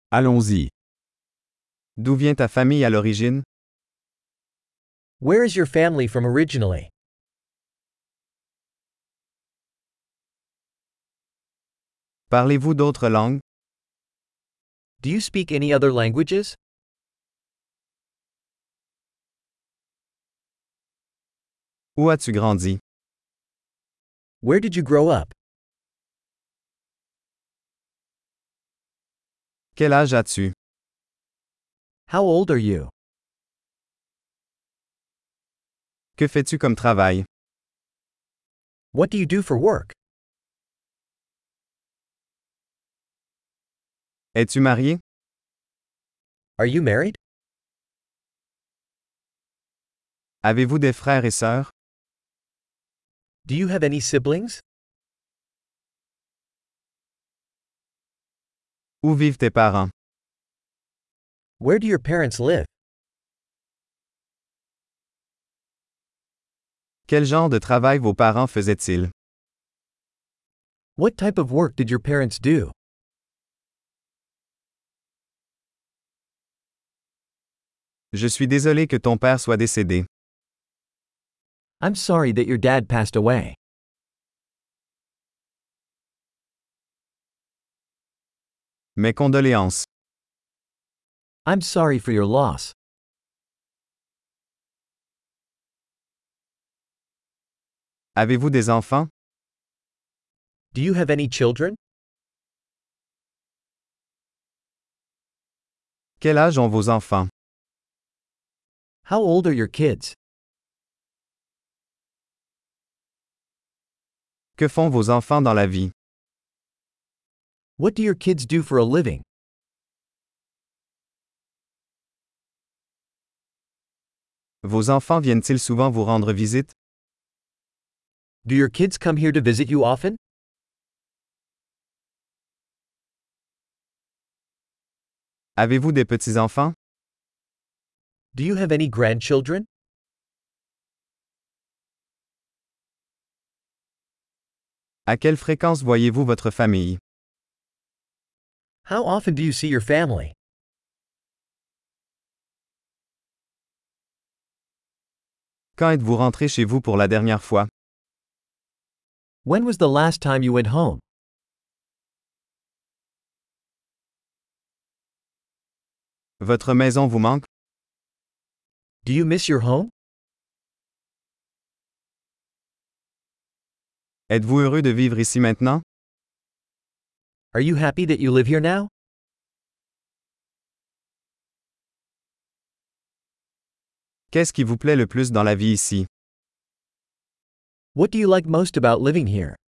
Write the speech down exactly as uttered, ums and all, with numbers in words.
Allons-y. D'où vient ta famille à l'origine? Where is your family from originally? Parlez-vous d'autres langues? Do you speak any other languages? Où as-tu grandi? Where did you grow up? Quel âge as-tu? How old are you? Que fais-tu comme travail? What do you do for work? Es-tu marié? Are you married? Avez-vous des frères et sœurs? Do you have any siblings? Où vivent tes parents? Where do your parents live? Quel genre de travail vos parents faisaient-ils? What type of work did your parents do? Je suis désolé que ton père soit décédé. I'm sorry that your dad passed away. Mes condoléances. I'm sorry for your loss. Avez-vous des enfants? Do you have any children? Quel âge ont vos enfants? How old are your kids? Que font vos enfants dans la vie? What do your kids do for a living? Vos enfants viennent-ils souvent vous rendre visite? Do your kids come here to visit you often? Avez-vous des petits-enfants? Do you have any grandchildren? À quelle fréquence voyez-vous votre famille? How often do you see your family? Quand êtes-vous rentré chez vous pour la dernière fois? When was the last time you went home? Votre maison vous manque? Do you miss your home? Êtes-vous heureux de vivre ici maintenant? Are you happy that you live here now? Qu'est-ce qui vous plaît le plus dans la vie ici? What do you like most about living here?